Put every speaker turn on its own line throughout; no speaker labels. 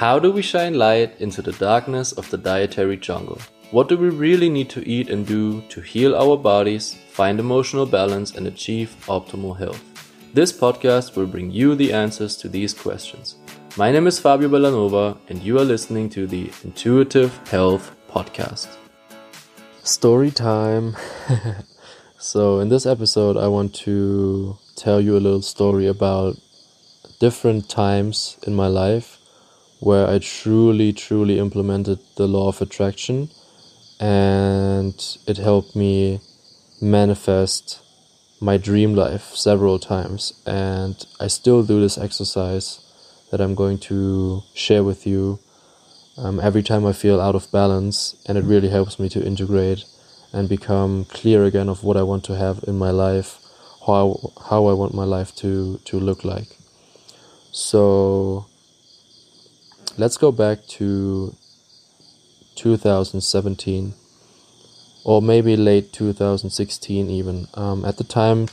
How do we shine light into the darkness of the dietary jungle? What do we really need to eat and do to heal our bodies, find emotional balance, and achieve optimal health? This podcast will bring you the answers to these questions. My name is Fabio Bellanova, and you are listening to the Intuitive Health Podcast. Story time. So in this episode, I want to tell you a little story about different times in my life where I truly implemented the law of attraction, and it helped me manifest my dream life several times. And I still do this exercise that I'm going to share with you every time I feel out of balance, and it really helps me to integrate and become clear again of what I want to have in my life, how I want my life to look like. So let's go back to 2017, or maybe late 2016 even. At the time,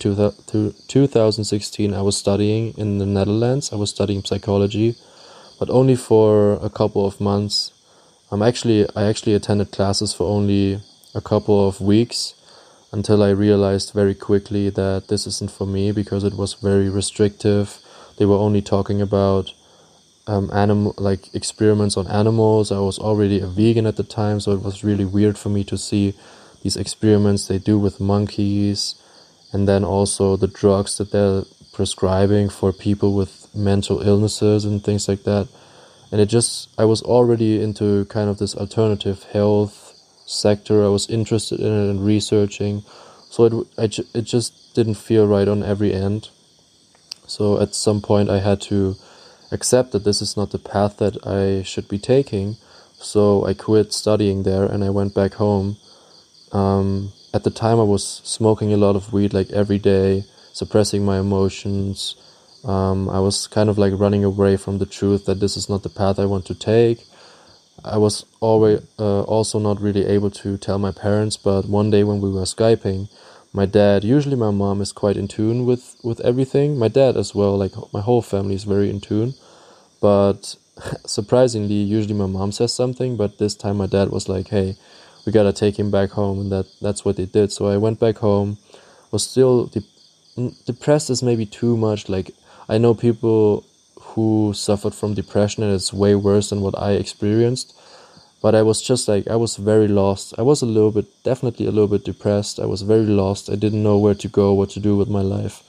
2016, I was studying in the Netherlands. I was studying psychology, but only for a couple of months. I actually attended classes for only a couple of weeks until I realized very quickly that this isn't for me, because it was very restrictive. They were only talking about experiments on animals. I was already a vegan at the time, so it was really weird for me to see these experiments they do with monkeys, and then also the drugs that they're prescribing for people with mental illnesses and things like that. And I was already into kind of this alternative health sector. I was interested in it and researching, so it just didn't feel right on every end. So at some point I had to accept that this is not the path that I should be taking. So I quit studying there and I went back home. At the time I was smoking a lot of weed, like every day, suppressing my emotions. I was kind of like running away from the truth that this is not the path I want to take. I was always also not really able to tell my parents, but one day when we were Skyping, my dad, usually my mom is quite in tune with everything. My dad as well, like my whole family is very in tune. But surprisingly, usually my mom says something, but this time my dad was like, hey, we gotta take him back home, and that's what they did. So I went back home, was still depressed is maybe too much. Like, I know people who suffered from depression and it's way worse than what I experienced. But I was just like, I was very lost. I was definitely a little bit depressed. I was very lost. I didn't know where to go, what to do with my life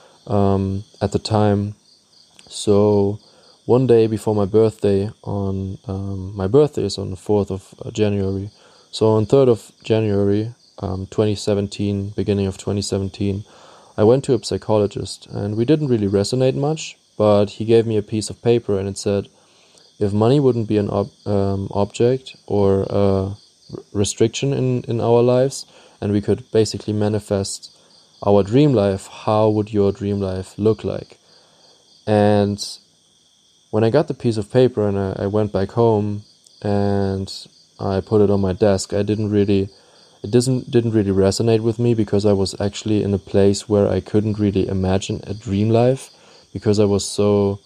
at the time. So one day before my birthday, my birthday is on the 4th of January. So on 3rd of January, 2017, beginning of 2017, I went to a psychologist, and we didn't really resonate much, but he gave me a piece of paper and it said, if money wouldn't be an object or a restriction in our lives, and we could basically manifest our dream life, how would your dream life look like? And when I got the piece of paper and I went back home and I put it on my desk, it didn't really resonate with me, because I was actually in a place where I couldn't really imagine a dream life, because I was so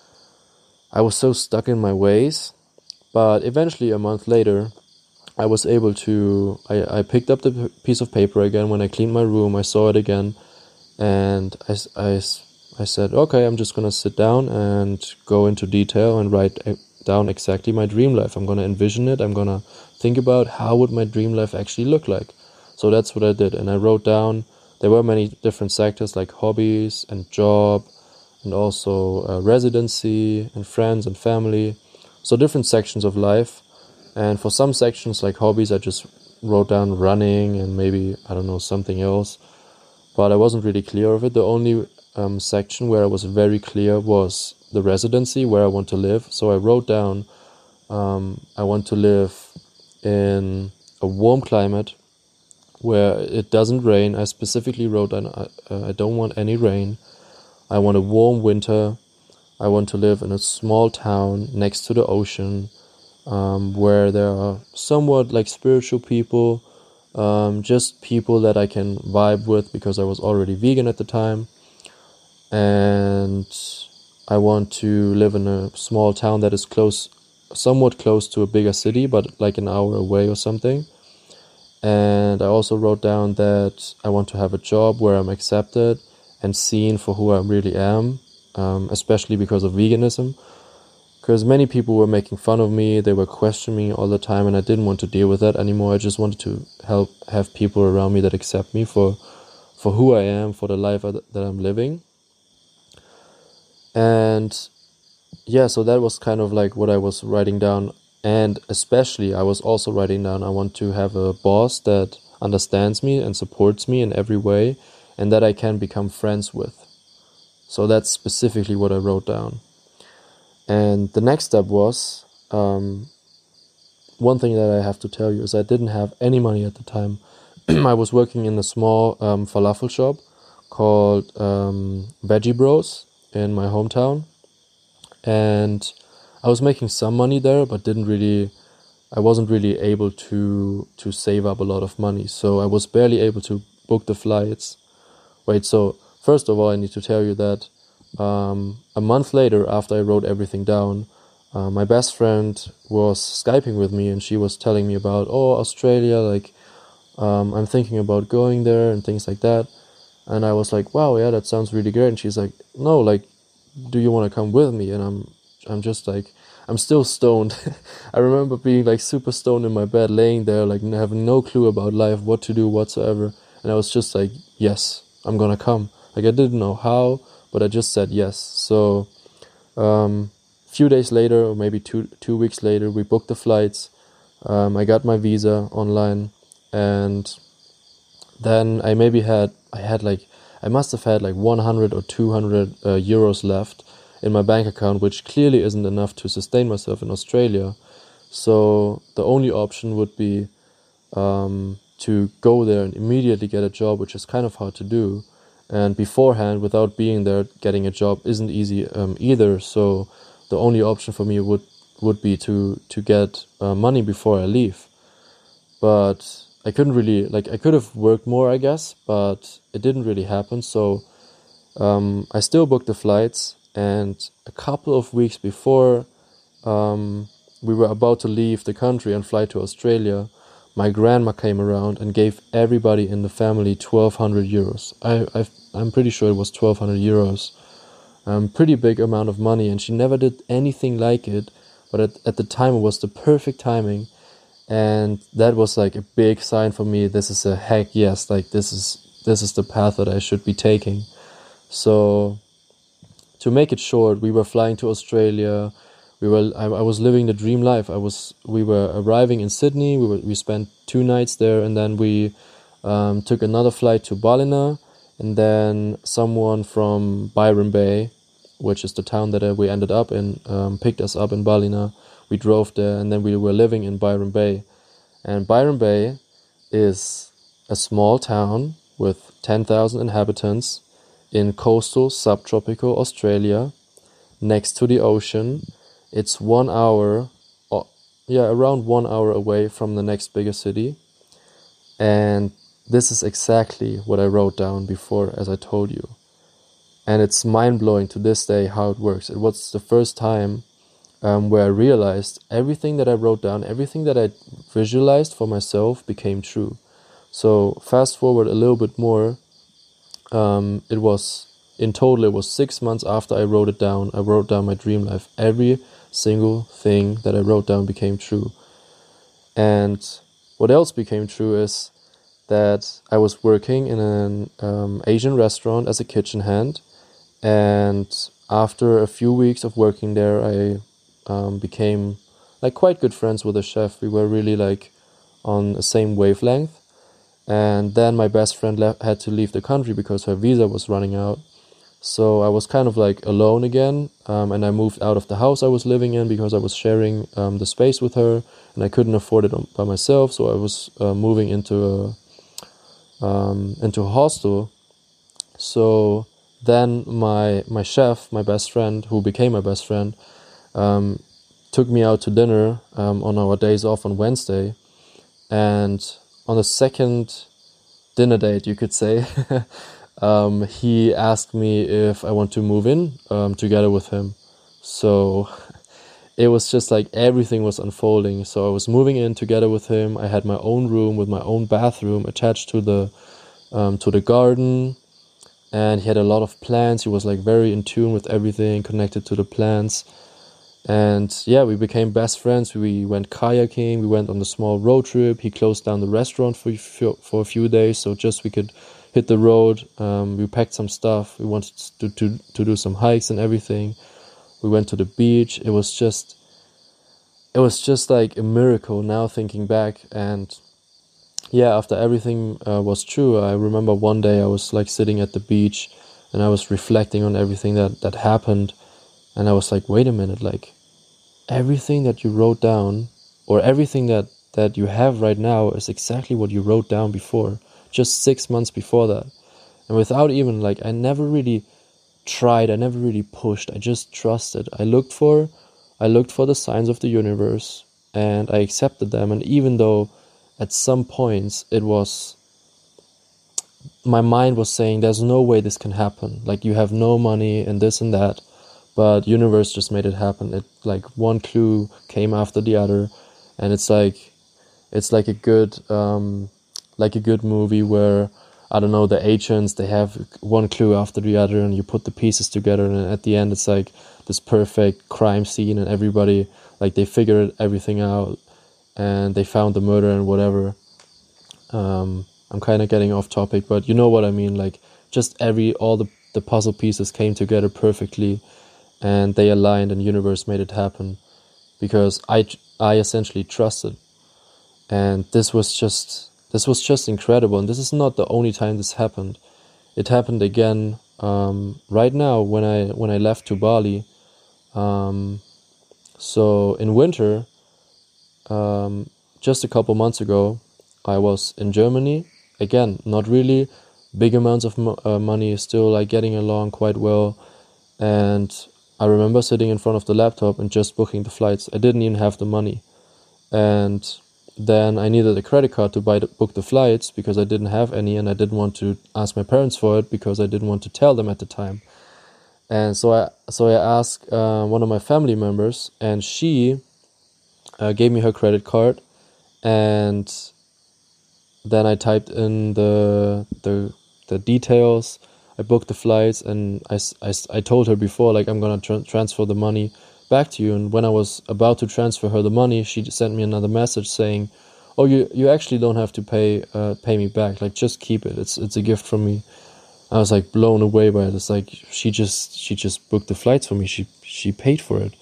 stuck in my ways. But eventually, a month later, I was able to, I picked up the piece of paper again. When I cleaned my room, I saw it again, and I said, okay, I'm just going to sit down and go into detail and write down exactly my dream life. I'm going to envision it. I'm going to think about how would my dream life actually look like. So that's what I did. And I wrote down, there were many different sectors like hobbies and job, and also residency and friends and family. So different sections of life. And for some sections like hobbies, I just wrote down running and maybe, I don't know, something else. But I wasn't really clear of it. The only section where I was very clear was the residency, where I want to live. So I wrote down, I want to live in a warm climate where it doesn't rain. I specifically wrote down, I don't want any rain. I want a warm winter. I want to live in a small town next to the ocean, where there are somewhat like spiritual people, just people that I can vibe with, because I was already vegan at the time. And I want to live in a small town that is close somewhat close to a bigger city, but like an hour away or something. And I also wrote down that I want to have a job where I'm accepted and seen for who I really am, especially because of veganism. Because many people were making fun of me, they were questioning me all the time, and I didn't want to deal with that anymore. I just wanted to have people around me that accept me for who I am, for the life that I'm living. And yeah, so that was kind of like what I was writing down. And especially I was also writing down, I want to have a boss that understands me and supports me in every way, and that I can become friends with. So that's specifically what I wrote down. And the next step was, one thing that I have to tell you is I didn't have any money at the time. I was working in a small falafel shop called Veggie Bros in my hometown. And I was making some money there, but I wasn't really able to save up a lot of money. So I was barely able to book the flights. Wait, so first of all, I need to tell you that a month later, after I wrote everything down, my best friend was Skyping with me, and she was telling me about, Australia, like, I'm thinking about going there and things like that. And I was like, wow, yeah, that sounds really great. And she's like, no, like, do you want to come with me? And I'm just like, I'm still stoned. I remember being like super stoned in my bed, laying there, like having no clue about life, what to do whatsoever. And I was just like, yes, I'm gonna come. Like, I didn't know how, but I just said yes. So few days later, or maybe two weeks later, we booked the flights. I got my visa online, and then I must have had like 100 or 200 euros left in my bank account, which clearly isn't enough to sustain myself in Australia. So the only option would be to go there and immediately get a job, which is kind of hard to do. And beforehand, without being there, getting a job isn't easy either. So the only option for me would be to get money before I leave. But I couldn't really, like, I could have worked more, I guess, but it didn't really happen. So I still booked the flights, and a couple of weeks before we were about to leave the country and fly to Australia, my grandma came around and gave everybody in the family 1,200 euros. I'm pretty sure it was 1,200 euros. Pretty big amount of money, and she never did anything like it. But at the time, it was the perfect timing. And that was like a big sign for me. This is a heck yes, like this is the path that I should be taking. So to make it short, we were flying to Australia. I was living the dream life. We were arriving in Sydney. We spent 2 nights there, and then we took another flight to Ballina, and then someone from Byron Bay, which is the town that we ended up in, picked us up in Ballina. We drove there, and then we were living in Byron Bay. And Byron Bay is a small town with 10,000 inhabitants in coastal subtropical Australia, next to the ocean. It's 1 hour, around 1 hour away from the next bigger city. And this is exactly what I wrote down before, as I told you. And it's mind-blowing to this day how it works. It was the first time where I realized everything that I wrote down, everything that I visualized for myself became true. So fast forward a little bit more, it was 6 months after I wrote it down. I wrote down my dream life. Every single thing that I wrote down became true. And what else became true is that I was working in an Asian restaurant as a kitchen hand, and after a few weeks of working there, I became like quite good friends with the chef. We were really like on the same wavelength. And then my best friend had to leave the country because her visa was running out. So I was kind of like alone again, and I moved out of the house I was living in because I was sharing the space with her, and I couldn't afford it by myself. So I was moving into a hostel. So then my chef, my best friend, who became my best friend, took me out to dinner on our days off on Wednesday. And on the second dinner date, you could say, he asked me if I want to move in together with him. So it was just like everything was unfolding. So I was moving in together with him. I had my own room with my own bathroom attached to the garden, and he had a lot of plants. He was like very in tune with everything, connected to the plants. And yeah, we became best friends. We went kayaking. We went on a small road trip. He closed down the restaurant for a few days, so just we could hit the road. We packed some stuff. We wanted to do some hikes and everything. We went to the beach. It was just like a miracle now thinking back. And yeah, after everything was true, I remember one day I was like sitting at the beach and I was reflecting on everything that happened. And I was like, wait a minute, like everything that you wrote down, or everything that you have right now, is exactly what you wrote down before, just 6 months before that. And without even like, I never really tried, I never really pushed, I just trusted. I looked for the signs of the universe and I accepted them. And even though at some points my mind was saying there's no way this can happen, like you have no money and this and that, but universe just made it happen. It like one clue came after the other, and it's like a good movie where, I don't know, the agents, they have one clue after the other and you put the pieces together, and at the end it's like this perfect crime scene and everybody, like, they figured everything out and they found the murder and whatever. I'm kind of getting off topic, but you know what I mean, like just all the puzzle pieces came together perfectly and they aligned and universe made it happen because I essentially trusted. And this was just incredible. And this is not the only time this happened. It happened again right now when I left to Bali. So in winter, just a couple months ago, I was in Germany. Again, not really big amounts of money, still like getting along quite well. And I remember sitting in front of the laptop and just booking the flights. I didn't even have the money. And then I needed a credit card to book the flights because I didn't have any, and I didn't want to ask my parents for it because I didn't want to tell them at the time. And so I asked one of my family members, and she gave me her credit card, and then I typed in the details. I booked the flights, and I told her before, like, I'm gonna transfer the money back to you. And when I was about to transfer her the money, she sent me another message saying, "Oh, you actually don't have to pay me back. Like, just keep it. It's a gift from me." I was like blown away by it. It's like she just booked the flights for me. She paid for it.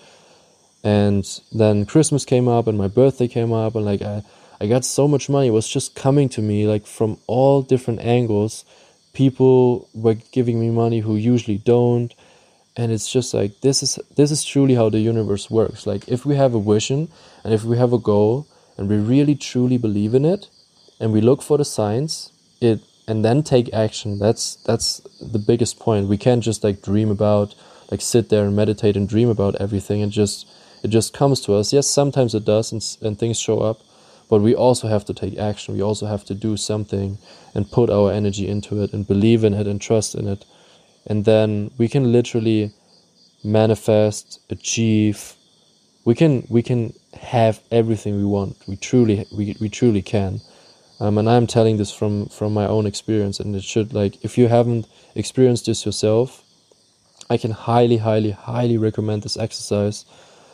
And then Christmas came up and my birthday came up, and like I got so much money. It was just coming to me like from all different angles. People were giving me money who usually don't. And it's just like, this is truly how the universe works. Like, if we have a vision and if we have a goal and we really truly believe in it and we look for the signs, and then take action, that's the biggest point. We can't just like dream about, like sit there and meditate and dream about everything and it just comes to us. Yes, sometimes it does and things show up, but we also have to take action. We also have to do something and put our energy into it and believe in it and trust in it. And then we can literally manifest, achieve. We can have everything we want. We truly can. And I'm telling this from my own experience. And it should, like, if you haven't experienced this yourself, I can highly recommend this exercise.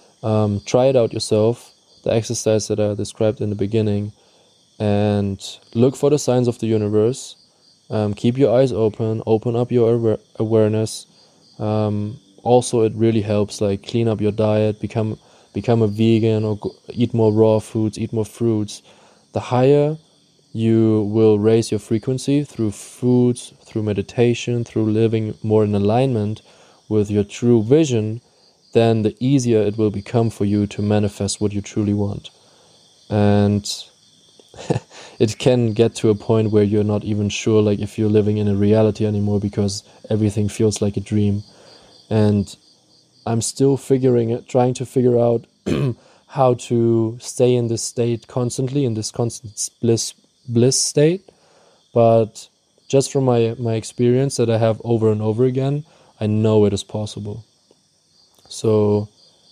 Try it out yourself. The exercise that I described in the beginning, and look for the signs of the universe. Keep your eyes open up your awareness. Also, it really helps, like, clean up your diet, become a vegan, or eat more raw foods, eat more fruits. The higher you will raise your frequency through foods, through meditation, through living more in alignment with your true vision, then the easier it will become for you to manifest what you truly want. And it can get to a point where you're not even sure, like, if you're living in a reality anymore, because everything feels like a dream. And I'm still trying to figure out how to stay in this state constantly, in this constant bliss state. But just from my experience that I have over and over again, I know it is possible. So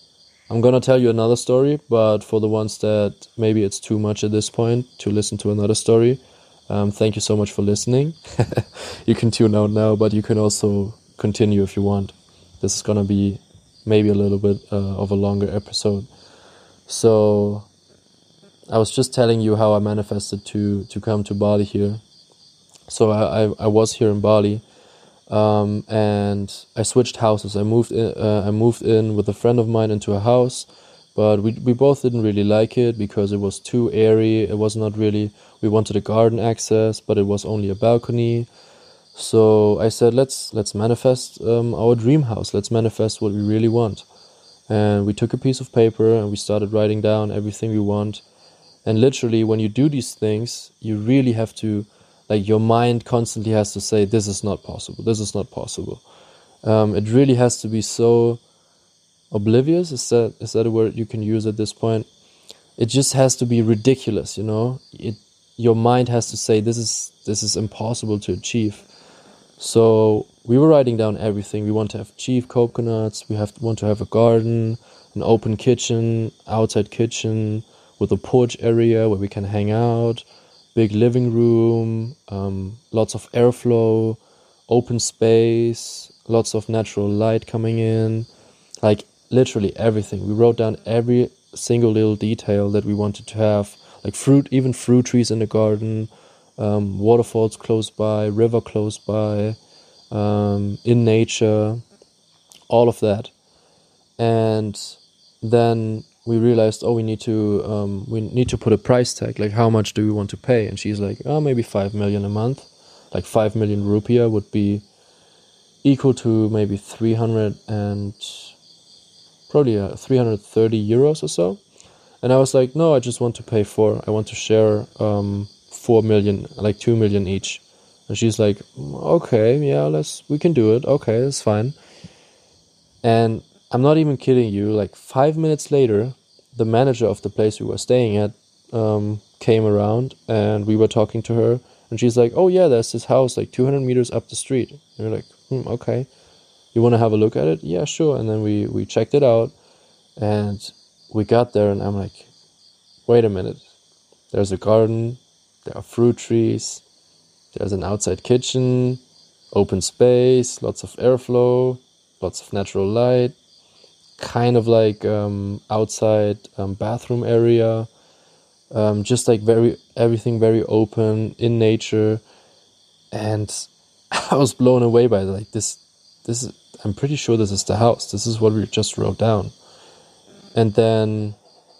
I'm gonna tell you another story, but for the ones that maybe it's too much at this point to listen to another story, thank you so much for listening. You can tune out now, but you can also continue if you want. This is gonna be maybe a little bit of a longer episode. So I was just telling you how I manifested to come to Bali here. So I was here in Bali, and I switched houses. I moved in with a friend of mine into a house, but we both didn't really like it because it was too airy. It was not really. We wanted a garden access, but it was only a balcony. So I said, let's manifest our dream house. Let's manifest what we really want. And we took a piece of paper and we started writing down everything we want. And literally, when you do these things, you really have to, like, your mind constantly has to say, this is not possible, this is not possible. It really has to be so oblivious, is that a word you can use at this point? It just has to be ridiculous, you know? Your mind has to say, this is impossible to achieve. So we were writing down everything. We want to have cheap coconuts, want to have a garden, an open kitchen, outside kitchen, with a porch area where we can hang out, big living room, lots of airflow, open space, lots of natural light coming in, like literally everything. We wrote down every single little detail that we wanted to have, like even fruit trees in the garden, waterfalls close by, river close by, in nature, all of that. And then we realized, we need to put a price tag, like how much do we want to pay? And she's like, maybe 5 million a month, like 5 million rupiah would be equal to maybe 330 euros or so. And I was like, no, I just want to pay 4. I want to share 4 million, like 2 million each. And she's like, okay, yeah, we can do it. Okay, that's fine. And I'm not even kidding you, like 5 minutes later, the manager of the place we were staying at came around and we were talking to her. And she's like, oh yeah, there's this house like 200 meters up the street. And we're like, okay. You want to have a look at it? Yeah, sure. And then we checked it out and we got there and I'm like, wait a minute. There's a garden, there are fruit trees, there's an outside kitchen, open space, lots of airflow, lots of natural light, kind of like outside bathroom area, just like everything very open in nature. And I was blown away by like this is, I'm pretty sure this is the house. This is what we just wrote down. And then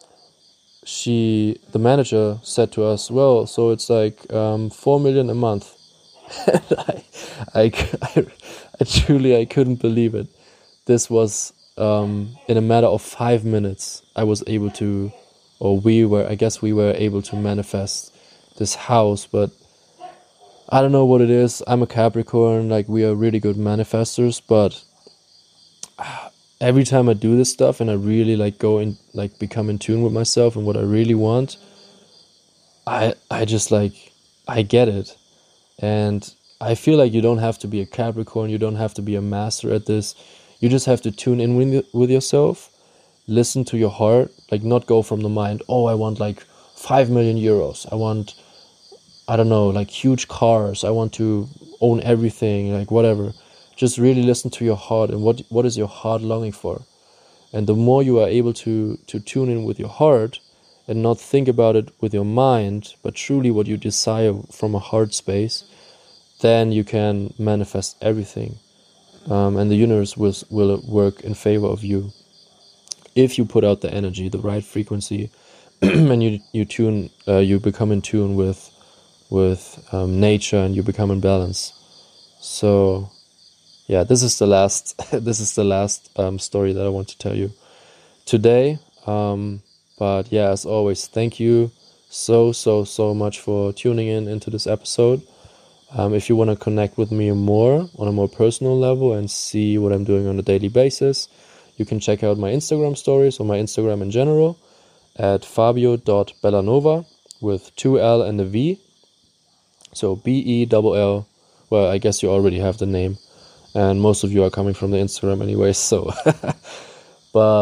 the manager said to us, well, so it's like 4 million a month. And I truly couldn't believe it. This was in a matter of 5 minutes. I was able to, we were able to manifest this house. But I don't know what it is. I'm a Capricorn. Like, we are really good manifestors, but every time I do this stuff and I really like go in, like become in tune with myself and what I really want, I just like, I get it. And I feel like you don't have to be a Capricorn, you don't have to be a master at this. You just have to tune in with yourself, listen to your heart, like not go from the mind, I want like 5 million euros. I want, I don't know, like huge cars. I want to own everything, like whatever. Just really listen to your heart and what is your heart longing for. And the more you are able to tune in with your heart and not think about it with your mind, but truly what you desire from a heart space, then you can manifest everything. And the universe will work in favor of you. If you put out the energy, the right frequency, and you become in tune with nature and you become in balance. So yeah, this is the last story that I want to tell you today. But yeah, as always, thank you so much for tuning into this episode. If you want to connect with me more on a more personal level and see what I'm doing on a daily basis, you can check out my Instagram stories or my Instagram in general at fabio.bellanova with 2 L and a V. So BELL. Well, I guess you already have the name. And most of you are coming from the Instagram anyway, so. But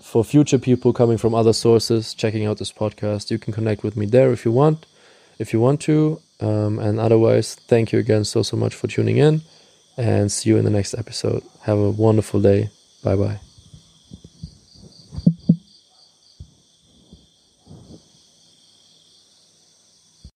for future people coming from other sources checking out this podcast, you can connect with me there if you want to. And otherwise, thank you again so much for tuning in, and see you in the next episode. Have a wonderful day. Bye bye.